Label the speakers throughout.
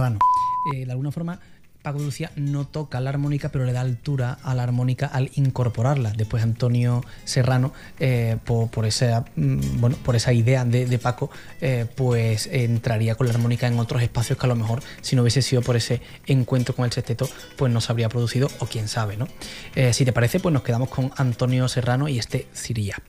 Speaker 1: Serrano. De alguna forma, Paco de Lucía no toca la armónica, pero le da altura a la armónica al incorporarla. Después Antonio Serrano, por esa idea de Paco, pues entraría con la armónica en otros espacios que a lo mejor, si no hubiese sido por ese encuentro con el sexteto, pues no se habría producido, o quién sabe, ¿no? Si te parece, pues nos quedamos con Antonio Serrano y este Siriap.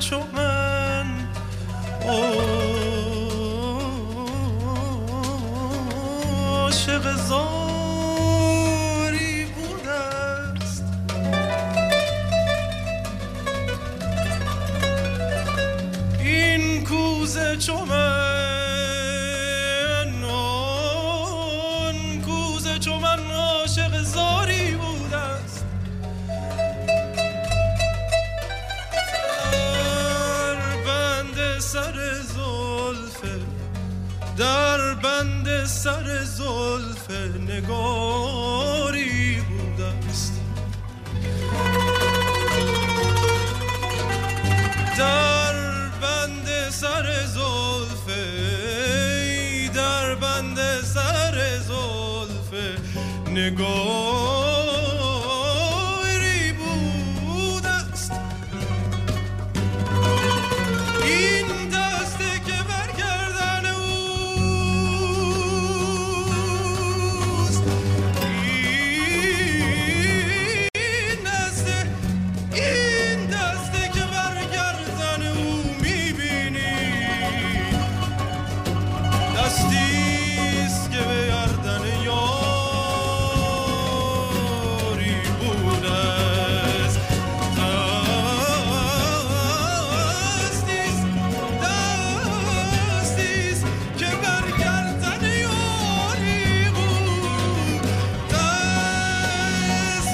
Speaker 2: چو من عاشق زاری بوده است. این کوزه چو من آن کوزه چو من عاشق زاری بوده است. در بند سر زلف نگاری بوده است. در بند سر زلف در بند سر زلف نگاری بوده است. این دسته که برگردن دستیست که به گردن یاری بوده است. دستیست که بر گردن یاری بوده است.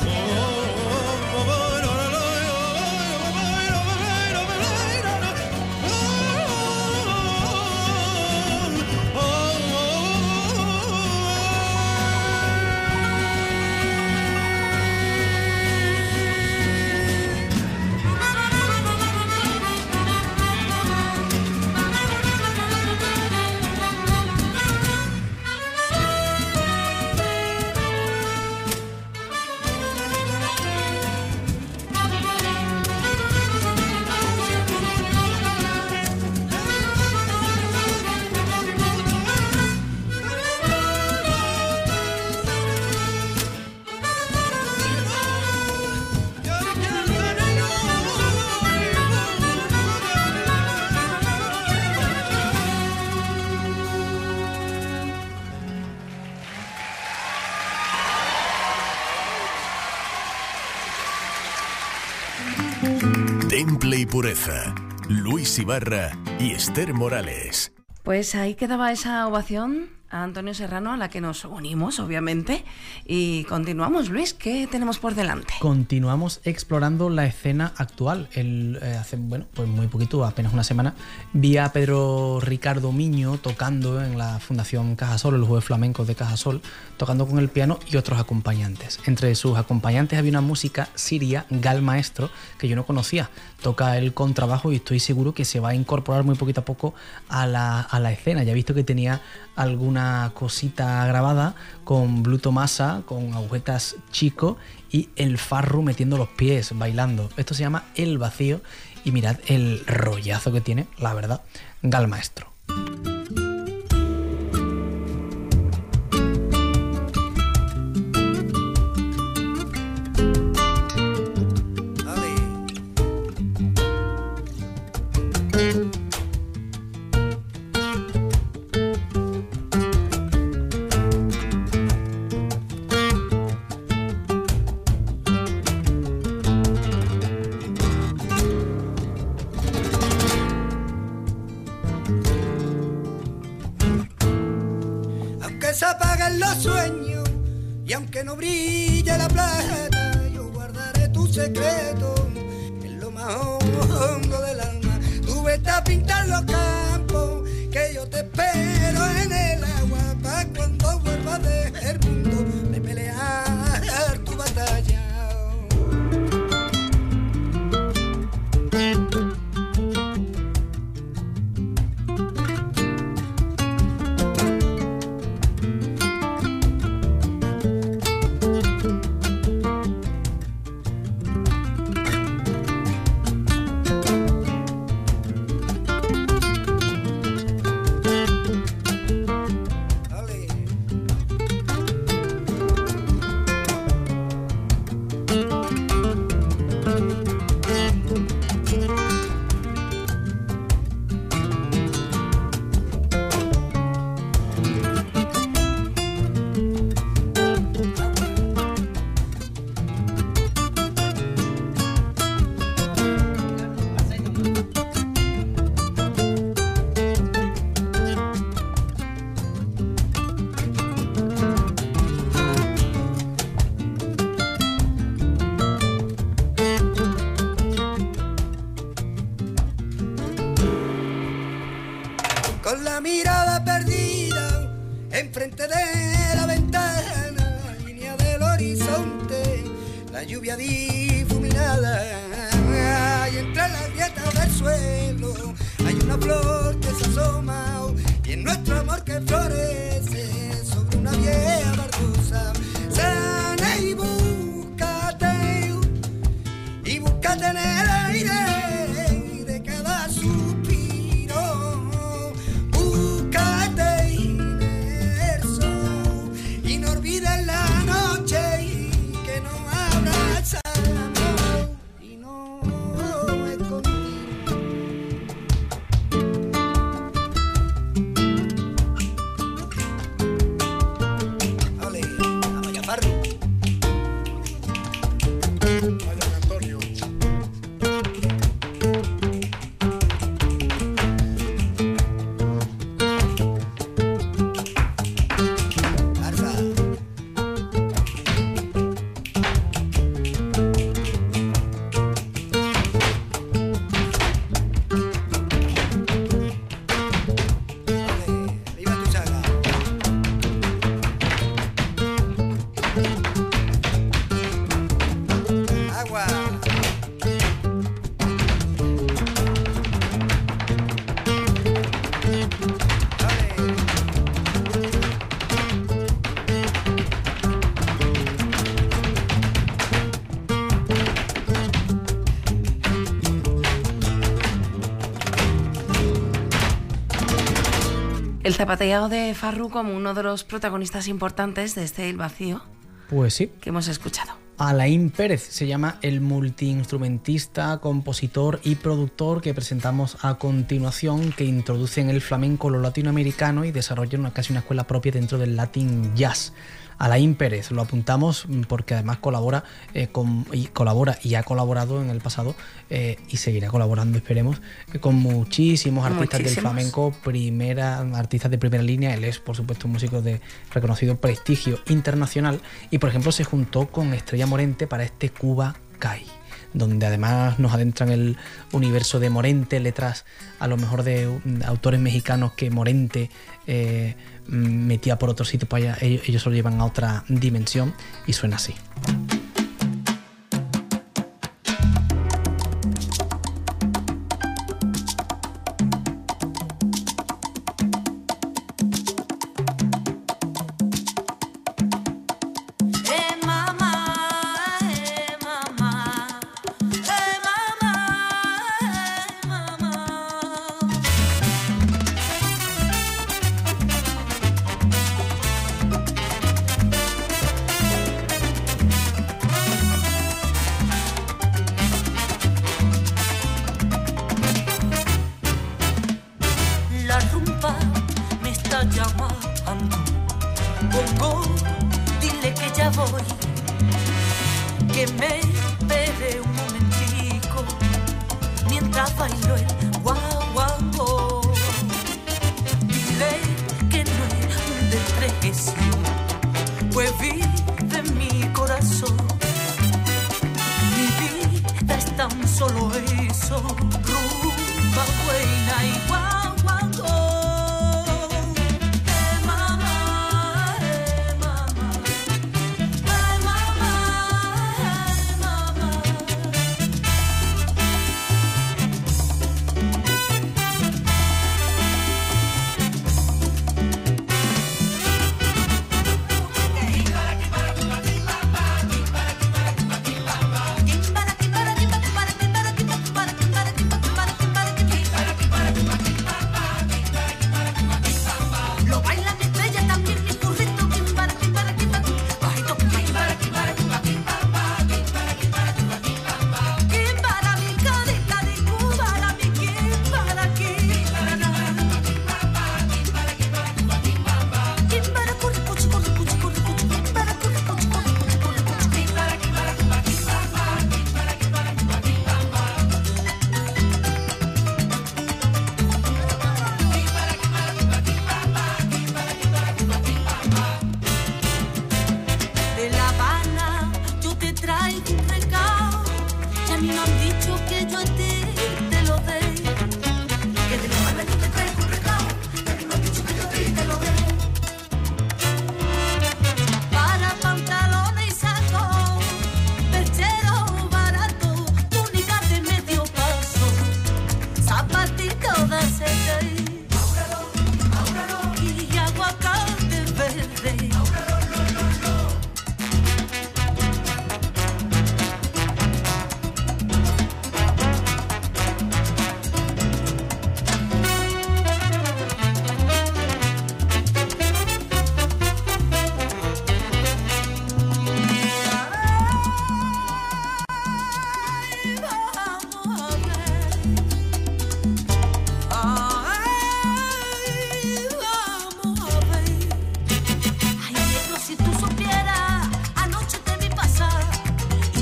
Speaker 3: Temple y Pureza, Luis Ibarra y Esther Morales.
Speaker 4: Pues ahí quedaba esa ovación a Antonio Serrano, a la que nos unimos, obviamente, y continuamos. Luis, ¿qué tenemos por delante?
Speaker 1: Continuamos explorando la escena actual. Hace, pues muy poquito, apenas una semana, vi a Pedro Ricardo Miño tocando en la Fundación Cajasol, el Jueves Flamencos de Cajasol, tocando con el piano y otros acompañantes. Entre sus acompañantes había una música siria, Gal Maestro, que yo no conocía. Toca el contrabajo y estoy seguro que se va a incorporar muy poquito a poco a la escena. Ya he visto que tenía alguna cosita grabada con Blue Tomasa, con agujetas Chico y el Farru metiendo los pies, bailando. Esto se llama El Vacío y mirad el rollazo que tiene, la verdad, Gal Maestro.
Speaker 5: Se apagan los sueños y aunque no brille la plata, yo guardaré tu secreto en lo más hondo del alma. Tú vete a pintar los campos, que yo te espero en el agua, pa' cuando vuelvas del mundo de pelear tu batalla. enfrente de la ventana, línea del horizonte, la lluvia difuminada, y entre las grietas del suelo hay una flor que se asoma, y en nuestro amor que florece sobre una vieja bardosa. Sana y búscate en el aire de cada suspiro, búscate inmerso y no olvides la noche que nos abrazamos y no escondimos. Ole, vamos ya, Farru.
Speaker 6: Vaya, Antonio.
Speaker 5: Arza. Ole, arriba tu saga. Agua. Ole.
Speaker 4: El zapateado de Farru como uno de los protagonistas importantes de este El Vacío
Speaker 1: Pues sí.
Speaker 4: que hemos escuchado.
Speaker 1: Alain Pérez se llama el multiinstrumentista, compositor y productor que presentamos a continuación, que introduce en el flamenco lo latinoamericano y desarrolla casi una escuela propia dentro del Latin Jazz. Alain Pérez, lo apuntamos porque además colabora y ha colaborado en el pasado y seguirá colaborando, esperemos, con muchísimos artistas del flamenco, artistas de primera línea. Él es, por supuesto, un músico de reconocido prestigio internacional y, por ejemplo, se juntó con Estrella Morente para este Cuba Cai, donde además nos adentra en el universo de Morente, letras a lo mejor de autores mexicanos que Morente metía por otro sitio, para allá, ellos lo llevan a otra dimensión y suena así.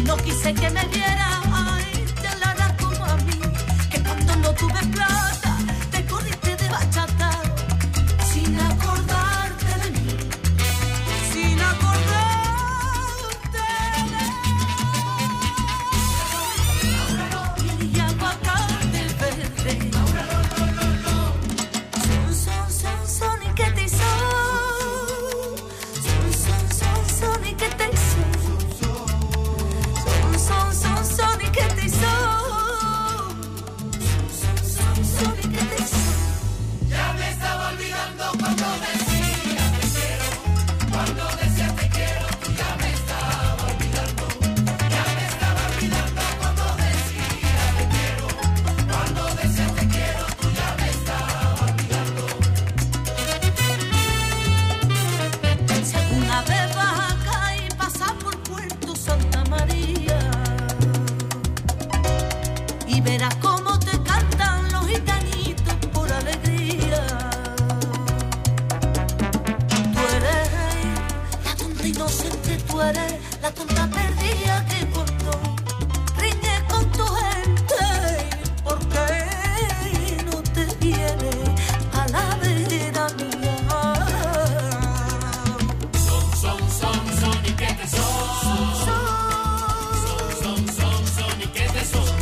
Speaker 7: no quise que me viera, ay, te la harás como a mí, que cuando no tuve plata, te corriste de bachata, sin acordarte de mí, sin acordarte de mí. Y aguacate verde, son, y que te hizo, son, y que te hizo. Son y que te hizo. Son y que te hizo.
Speaker 2: Ya me estaba olvidando cuando decía te quiero. Cuando decía te quiero, tú ya me estaba olvidando. Ya me estaba olvidando cuando decía te quiero. Cuando decía te quiero, tú ya me estaba olvidando.
Speaker 7: Si alguna vez vas acá y pasas por Puerto Santa María, y verás cómo te cantan los gitanitos por alegría. Tú eres la tonta inocente, tú eres la tonta perdida que cuando riñes con tu gente, ¿por qué no te vienes a la vera mía?
Speaker 2: Son y que te son. Son y que te son.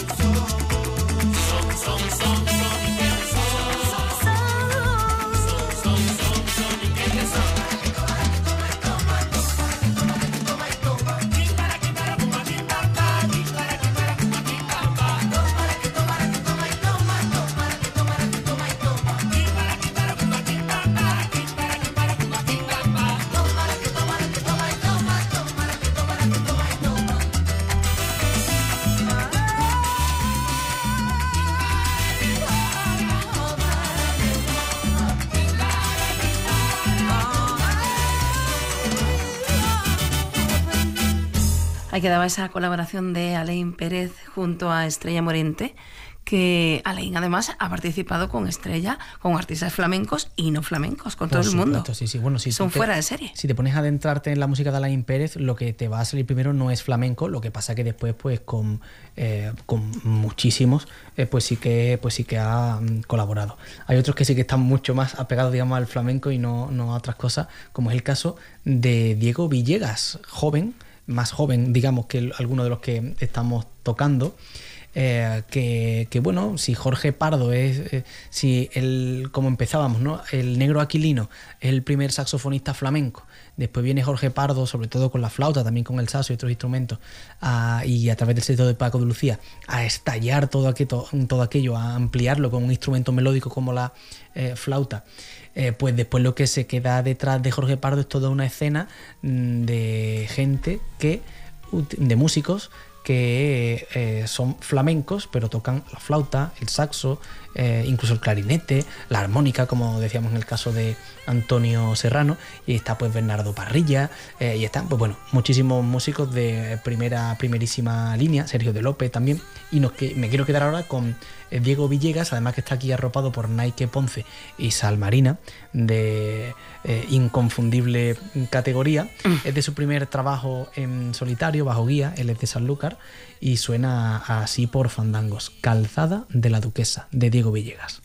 Speaker 4: Ahí quedaba esa colaboración de Alain Pérez junto a Estrella Morente, que Alain además ha participado con Estrella, con artistas flamencos y no flamencos, con todo el mundo.
Speaker 1: Sí. Bueno,
Speaker 4: son fuera de serie.
Speaker 1: Si te pones a adentrarte en la música de Alain Pérez, lo que te va a salir primero no es flamenco, lo que pasa que después pues con muchísimos pues sí que ha colaborado. Hay otros que sí que están mucho más apegados, digamos, al flamenco y no a otras cosas, como es el caso de Diego Villegas, más joven, digamos, que alguno de los que estamos tocando. Que bueno, si Jorge Pardo es, como empezábamos, ¿no? El Negro Aquilino es el primer saxofonista flamenco, después viene Jorge Pardo, sobre todo con la flauta, también con el saxo y otros instrumentos, y a través del secreto de Paco de Lucía, a estallar todo aquello, a ampliarlo con un instrumento melódico como la flauta. Pues después lo que se queda detrás de Jorge Pardo es toda una escena de gente de músicos que son flamencos, pero tocan la flauta, el saxo, incluso el clarinete, la armónica, como decíamos en el caso de Antonio Serrano, y está pues Bernardo Parrilla, y están pues bueno, muchísimos músicos de primerísima línea, Sergio de López también, y me quiero quedar ahora con Diego Villegas, además que está aquí arropado por Naike Ponce y Sal Marina, de inconfundible categoría. Es de su primer trabajo en solitario, bajo guía, él es de Sanlúcar, y suena así por Fandangos: Calzada de la Duquesa, de Diego Villegas.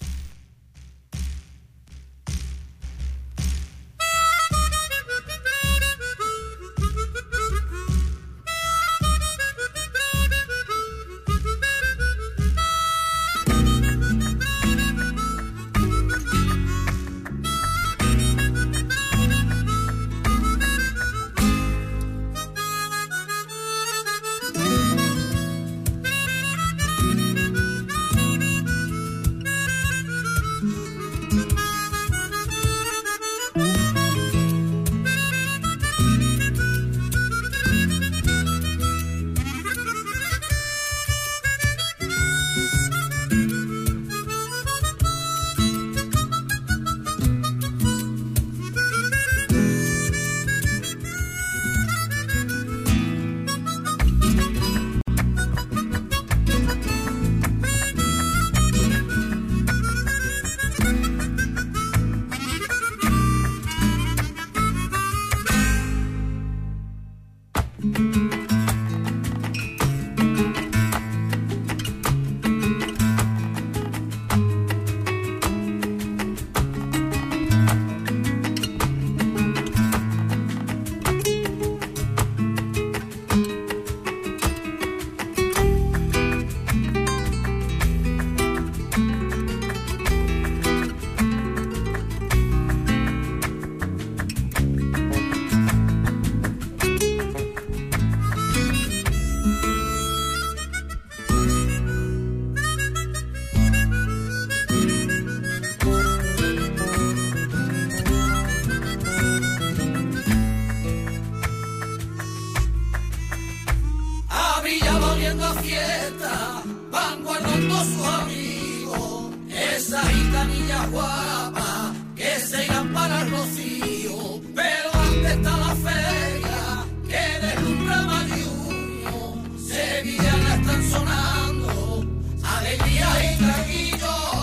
Speaker 2: saliendo a fiesta, van guardando sus amigos, esas gitanillas guapas que se irán para el rocío. Pero antes está la feria que deslumbra Mariuño, sevillanas están sonando, alegría y traguillo.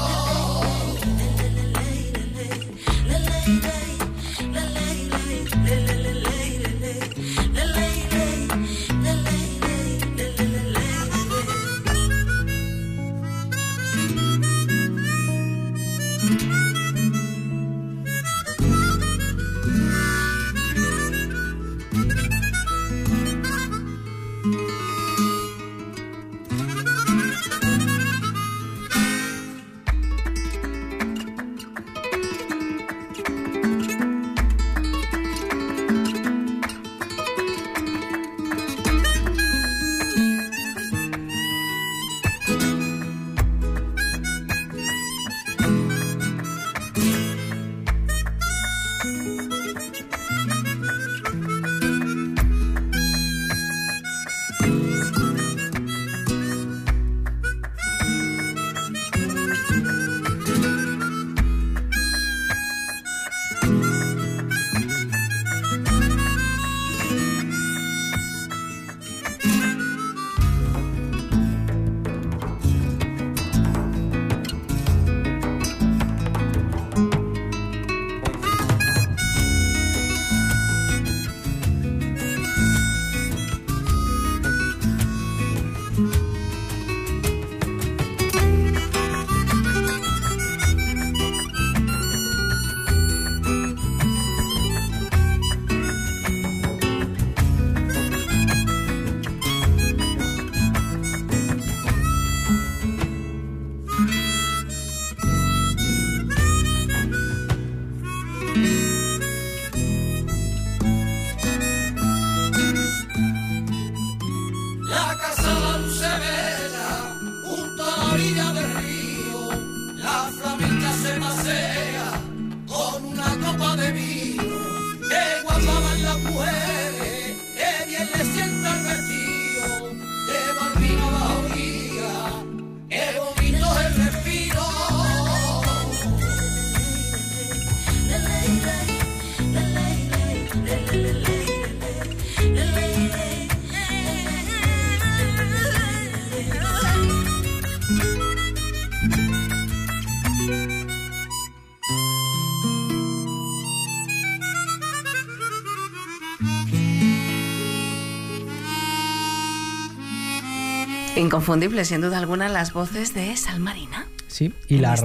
Speaker 4: Inconfundible, sin duda alguna, las voces de Salmarina.
Speaker 1: Sí, y la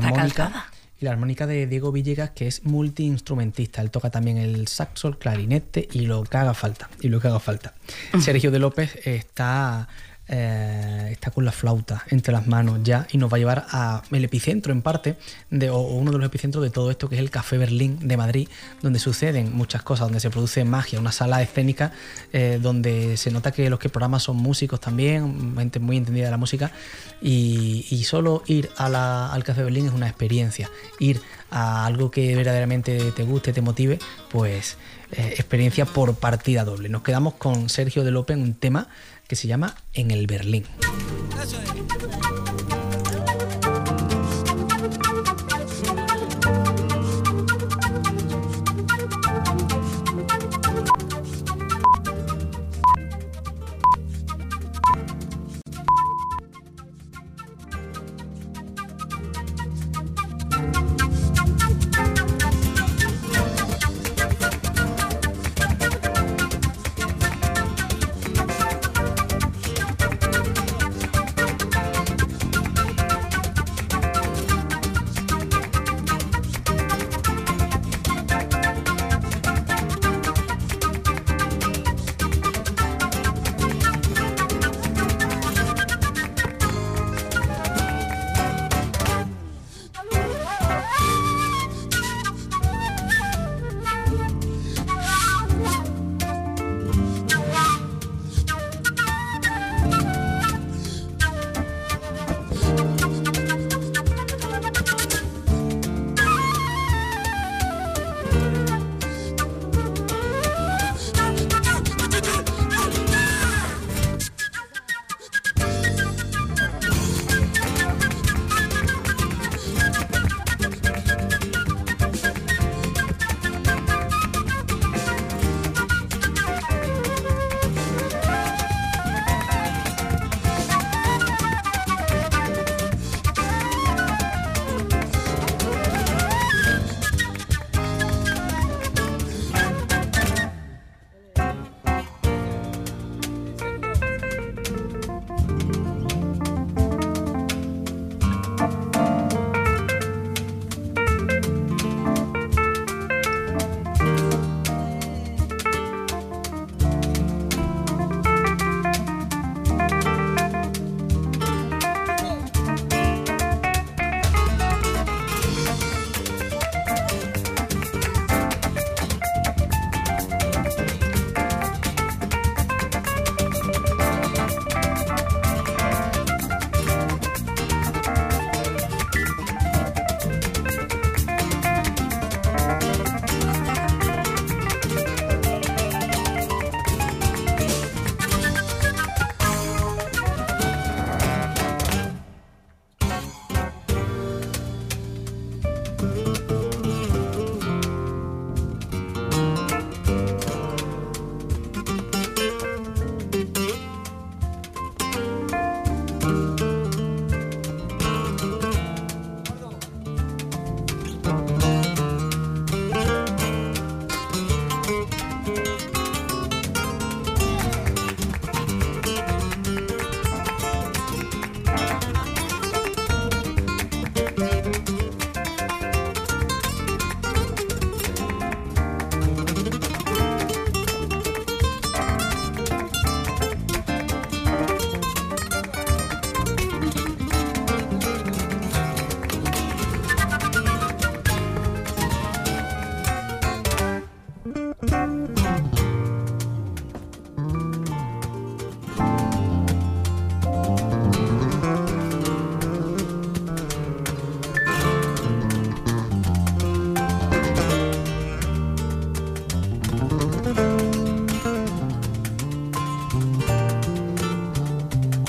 Speaker 1: armónica de Diego Villegas, que es multiinstrumentista. Él toca también el saxo, el clarinete y lo que haga falta. Sergio de López está con la flauta entre las manos ya y nos va a llevar a el epicentro en parte o uno de los epicentros de todo esto, que es el Café Berlín de Madrid, donde suceden muchas cosas, donde se produce magia, una sala escénica donde se nota que los que programan son músicos también, gente muy entendida de la música, y solo ir al Café Berlín es una experiencia. Ir a algo que verdaderamente te guste, te motive, pues experiencia por partida doble. Nos quedamos con Sergio de López en un tema que se llama En el Berlín.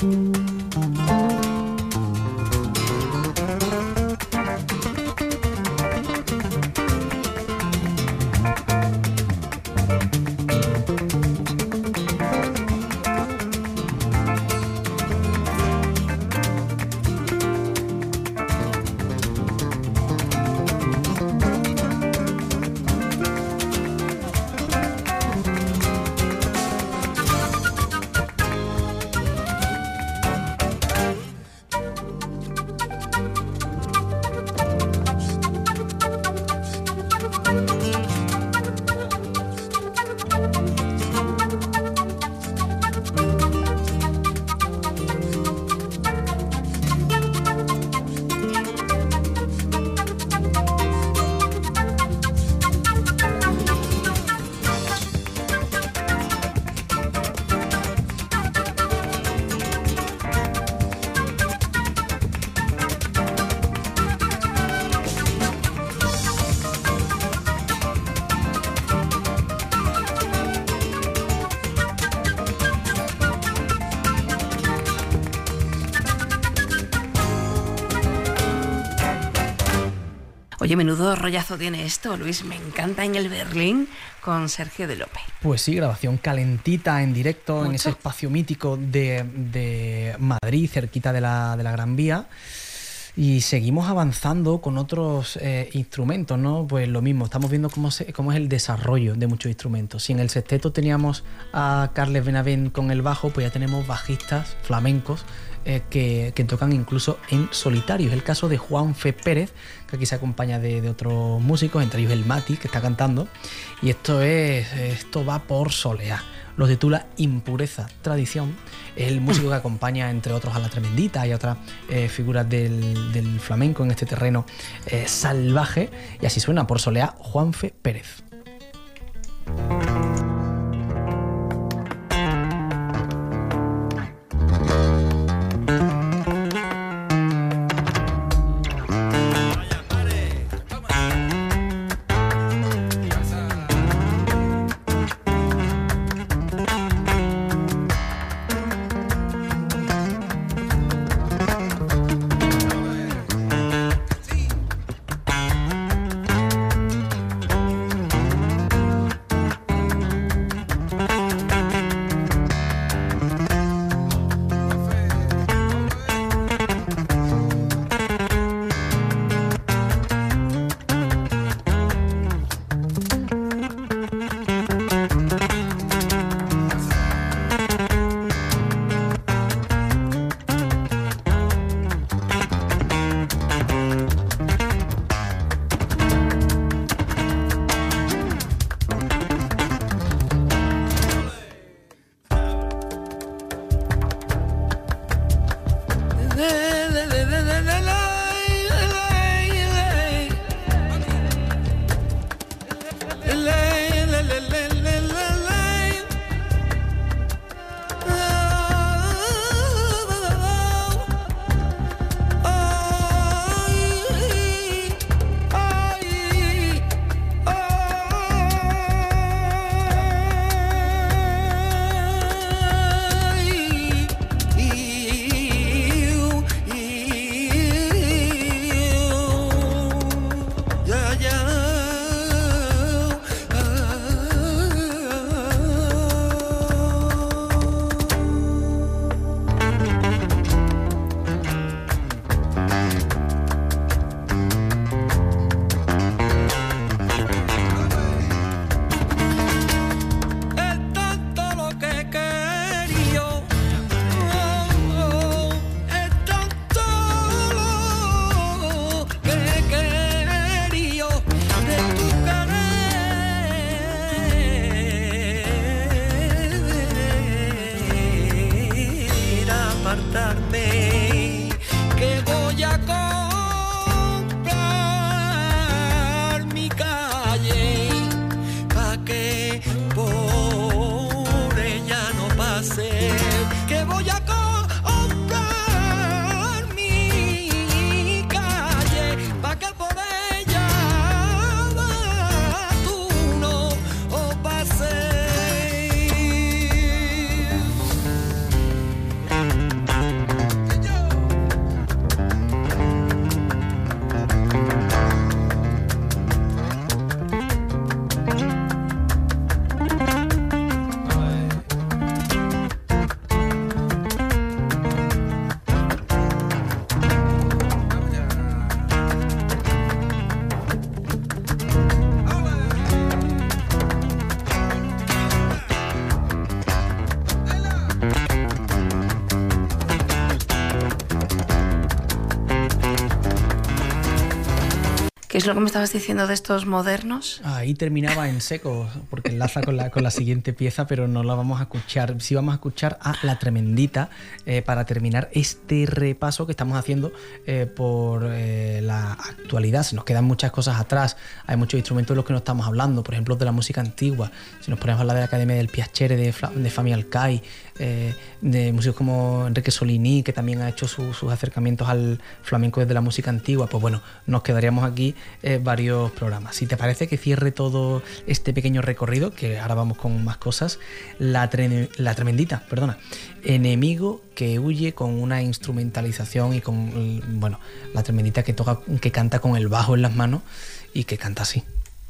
Speaker 4: Oye, menudo rollazo tiene esto, Luis. Me encanta en el Berlín con Sergio de López.
Speaker 1: Pues sí, grabación calentita en directo.
Speaker 4: ¿Mucho?
Speaker 1: En ese espacio mítico de Madrid, cerquita de la Gran Vía. Y seguimos avanzando con otros instrumentos, ¿no? Pues lo mismo, estamos viendo cómo es el desarrollo de muchos instrumentos. Si en el sexteto teníamos a Carles Benavent con el bajo, pues ya tenemos bajistas flamencos que tocan incluso en solitario. Es el caso de Juanfe Pérez, que aquí se acompaña de otros músicos, entre ellos el Mati, que está cantando. Y esto va por soleá. Lo titula Impureza, Tradición. Es el músico que acompaña, entre otros, a La Tremendita y a otras figuras del flamenco en este terreno salvaje. Y así suena por soleá Juanfe Pérez.
Speaker 4: ¿Qué es lo que me estabas diciendo de estos modernos?
Speaker 1: Ahí terminaba en seco, porque enlaza con la siguiente pieza, pero no la vamos a escuchar. Sí vamos a escuchar a La Tremendita para terminar este repaso que estamos haciendo por la actualidad. Se nos quedan muchas cosas atrás, hay muchos instrumentos de los que no estamos hablando, por ejemplo de la música antigua. Si nos ponemos a hablar de la Academia del Piacere de Fami Alcai, de músicos como Enrique Solini, que también ha hecho sus acercamientos al flamenco desde la música antigua, pues bueno, nos quedaríamos aquí varios programas. Si te parece que cierre todo este pequeño recorrido, que ahora vamos con más cosas, la Tremendita, perdona, enemigo que huye, con una instrumentalización y con, bueno, La Tremendita que toca, que canta con el bajo en las manos y que canta así.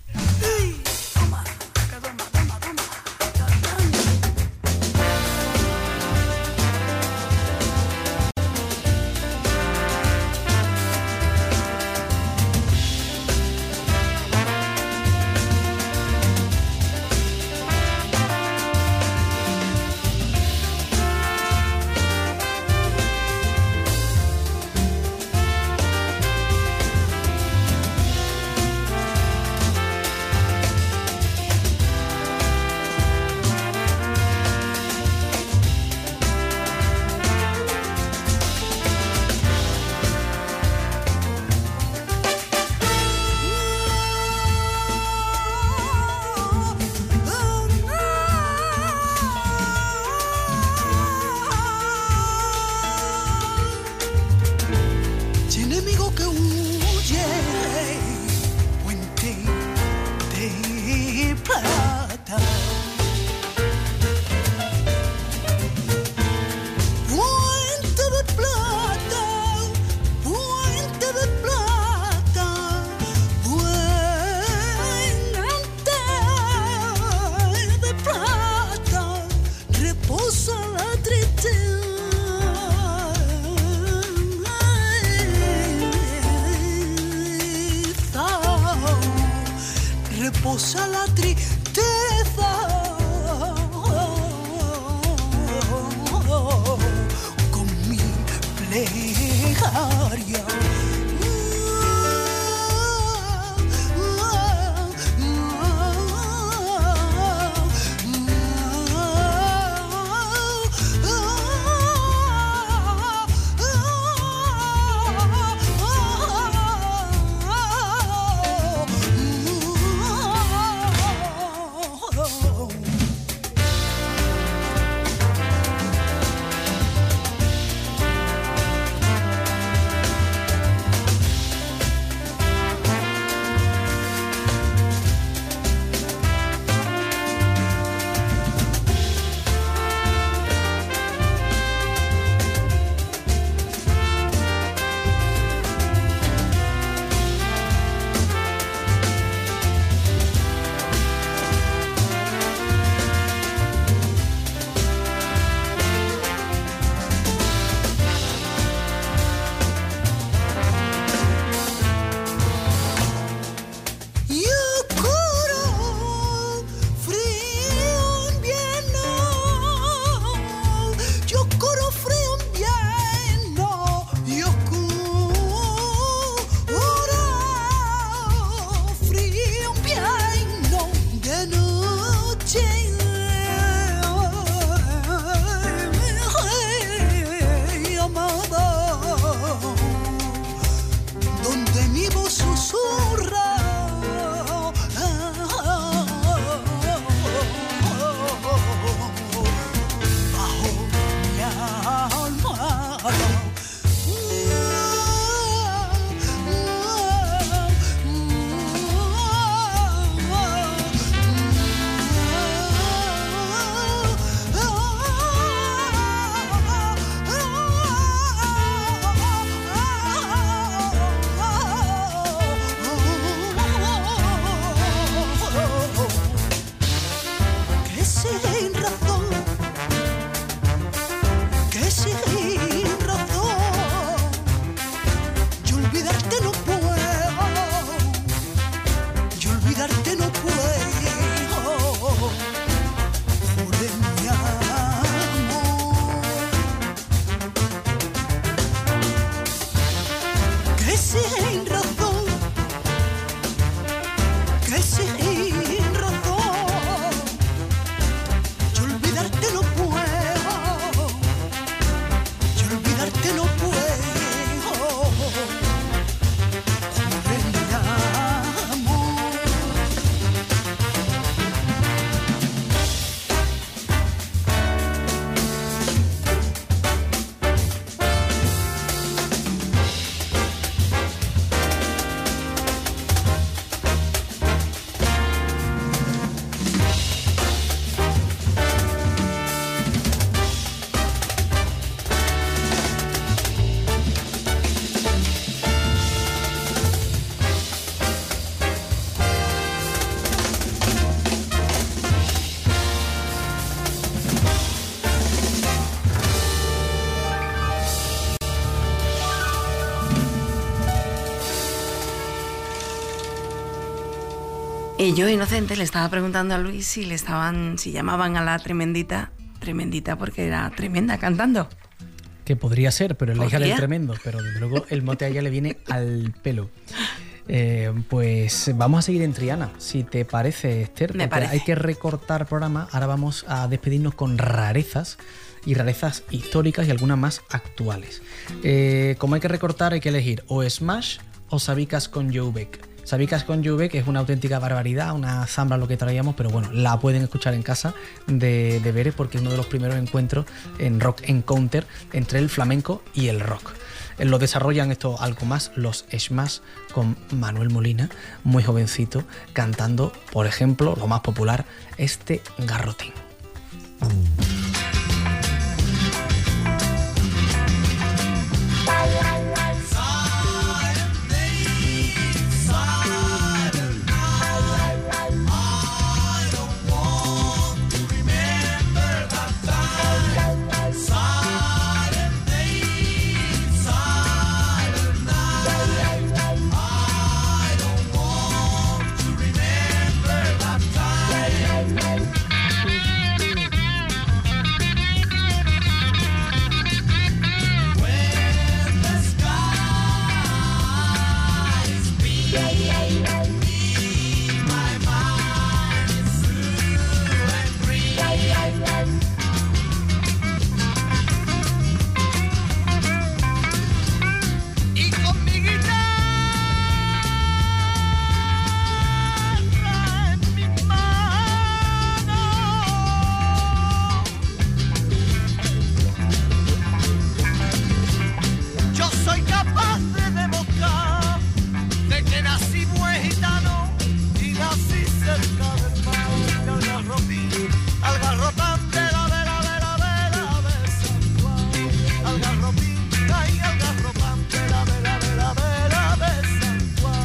Speaker 7: Reposa la tristeza con mi plegaria.
Speaker 4: Y yo, inocente, le estaba preguntando a Luis si llamaban a la tremendita porque era tremenda cantando.
Speaker 1: Que podría ser, pero es la hija del
Speaker 4: ¿Podría?
Speaker 1: tremendo, pero desde luego el mote a ella le viene al pelo. Pues vamos a seguir en Triana, si te parece, Esther.
Speaker 4: Me
Speaker 1: porque
Speaker 4: parece.
Speaker 1: hay que recortar programa. Ahora vamos a despedirnos con rarezas y rarezas históricas y algunas más actuales. Como hay que recortar, hay que elegir o Smash o Sabicas con Joe Beck. Sabicas con Joe Beck es una auténtica barbaridad, una zambra lo que traíamos, pero bueno, la pueden escuchar en casa de Veres porque es uno de los primeros encuentros en Rock Encounter entre el flamenco y el rock. Lo desarrollan esto algo más los Smash con Manuel Molina, muy jovencito, cantando, por ejemplo, lo más popular, este Garrotín.
Speaker 7: Y con mi guitarra en mis manos, yo soy capaz de demostrar de que nací buen gitano y nací cerca del mar. Al garrotán de la de San Juan, al garrotín, ay, al garrotán de la de San Juan.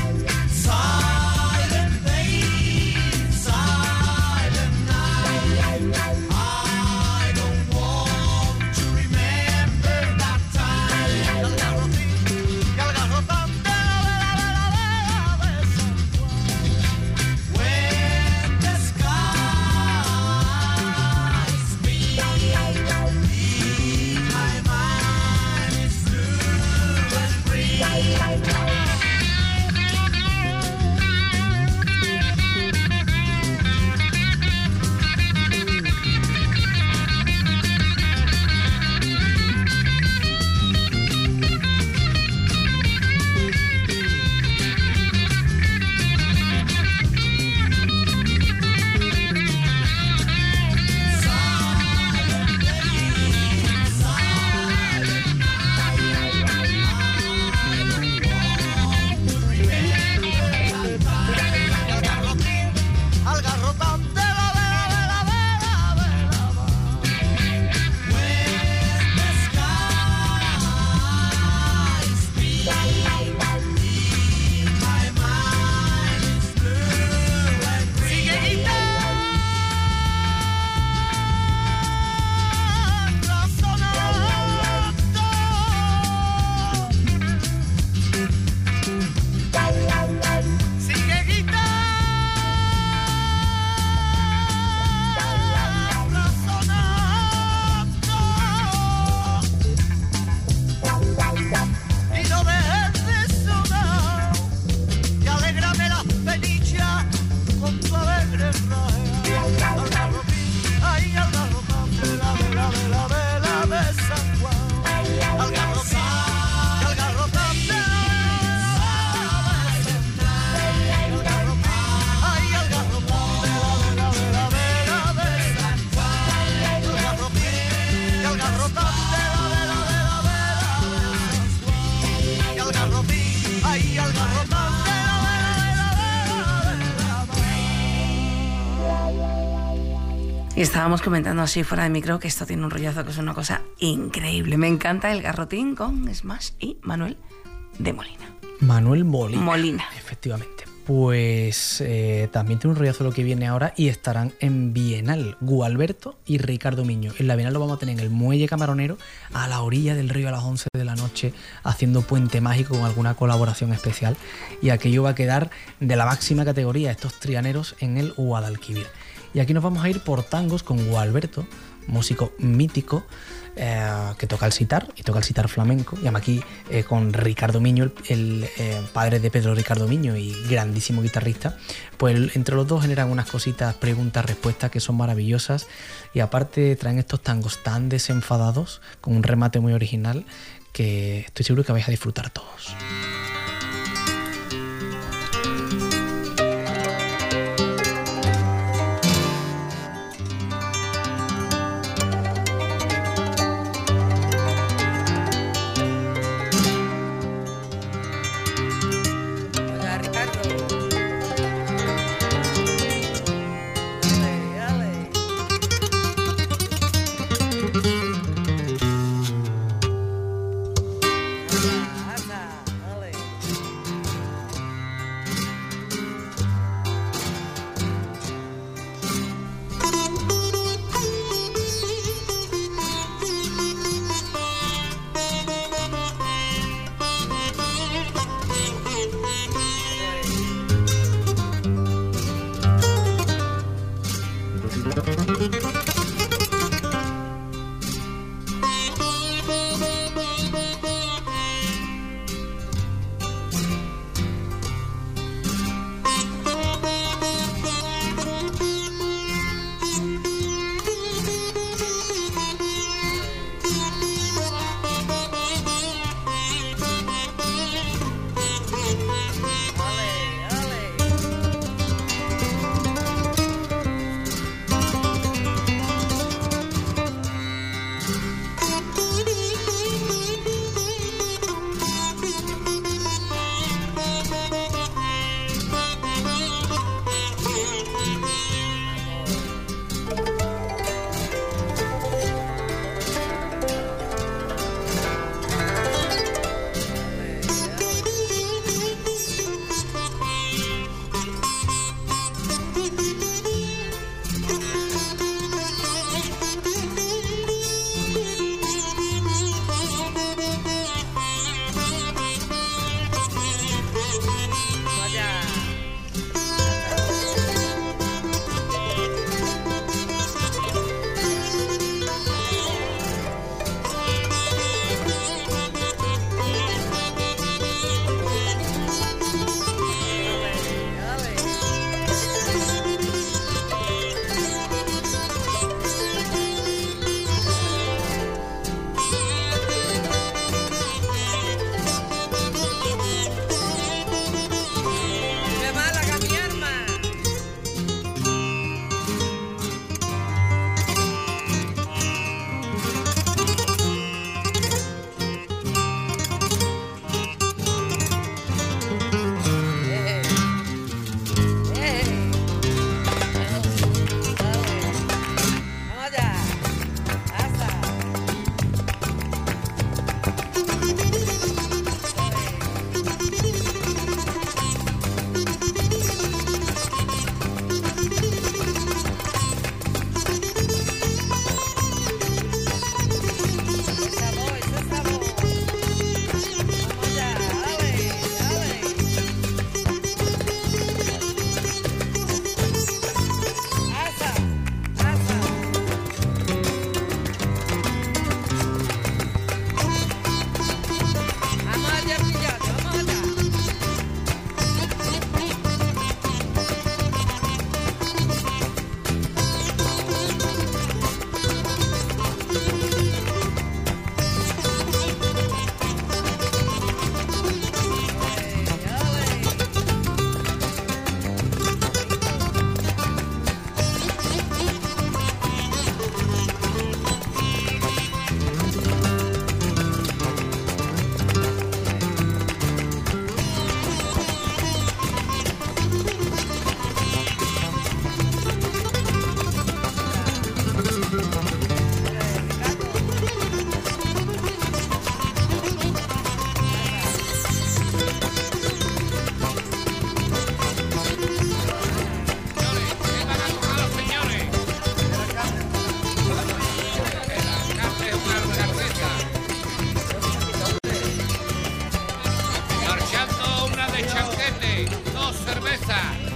Speaker 7: Silent day, silent night, I don't want to remember that time. Al garrotín y al garrotán de la de San Juan. When the skies meet, my mind is blue and free. Al garrotán de la When the skies meet, my mind is blue and green. Sigue guitarra sonando, sigue guitarra sonando, y no dejes de sonar, y alégrame las penillas con tu alegre raja. Al garrotín, ay, al garrotán de la de San Juan, al garrotín y al garrotán de la de San Juan, al garrotín, ay, al garrotán de la de San Juan, al garrotín y al garrotán de la y al garrotín, ay, al garrotán de
Speaker 4: Y estábamos comentando así fuera de micro que esto tiene un rollazo que es una cosa increíble. Me encanta el Garrotín con Smash y Manuel de Molina.
Speaker 1: Manuel Molina.
Speaker 4: Molina.
Speaker 1: Efectivamente. pues también tiene un rollazo lo que viene ahora y estarán en Bienal Gualberto y Ricardo Miño. En la Bienal lo vamos a tener en el Muelle Camaronero, a la orilla del río a las 11 de la noche, haciendo puente mágico con alguna colaboración especial, y aquello va a quedar de la máxima categoría, estos trianeros en el Guadalquivir. Y aquí nos vamos a ir por tangos con Gualberto, músico mítico, que toca el sitar y toca el sitar flamenco. Y aquí con Ricardo Miño, el padre de Pedro Ricardo Miño y grandísimo guitarrista, pues entre los dos generan unas cositas, preguntas, respuestas que son maravillosas, y aparte traen estos tangos tan desenfadados con un remate muy original que estoy seguro que vais a disfrutar todos.
Speaker 7: Anda,
Speaker 8: Teresa.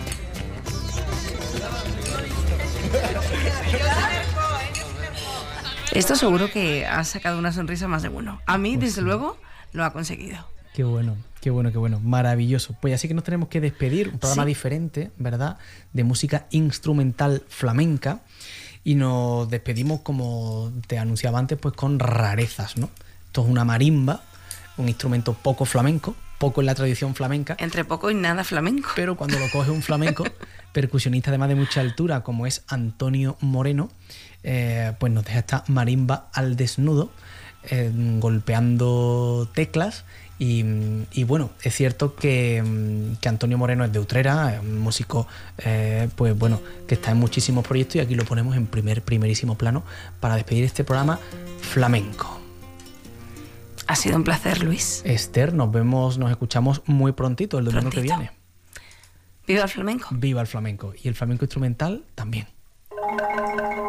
Speaker 4: Esto seguro que ha sacado una sonrisa más de uno. A mí,
Speaker 1: Pues
Speaker 4: desde luego, lo ha conseguido.
Speaker 1: Qué bueno, qué bueno, qué bueno. Maravilloso. Pues así que nos tenemos que despedir. Un programa diferente, ¿verdad? De música instrumental flamenca. Y nos despedimos, como te anunciaba antes, pues con rarezas, ¿no? Esto es una marimba, un instrumento poco flamenco, poco en la tradición flamenca.
Speaker 4: Entre poco y nada flamenco.
Speaker 1: Pero cuando lo coge un flamenco, percusionista además de mucha altura, como es Antonio Moreno, pues nos deja esta marimba al desnudo, golpeando teclas. Y bueno, es cierto que Antonio Moreno es de Utrera, es un músico pues bueno, que está en muchísimos proyectos, y aquí lo ponemos en primerísimo plano para despedir este programa flamenco.
Speaker 4: Ha sido un placer, Luis.
Speaker 1: Esther, nos escuchamos muy prontito, el domingo que viene.
Speaker 4: ¡Viva el flamenco!
Speaker 1: ¡Viva el flamenco! Y el flamenco instrumental también.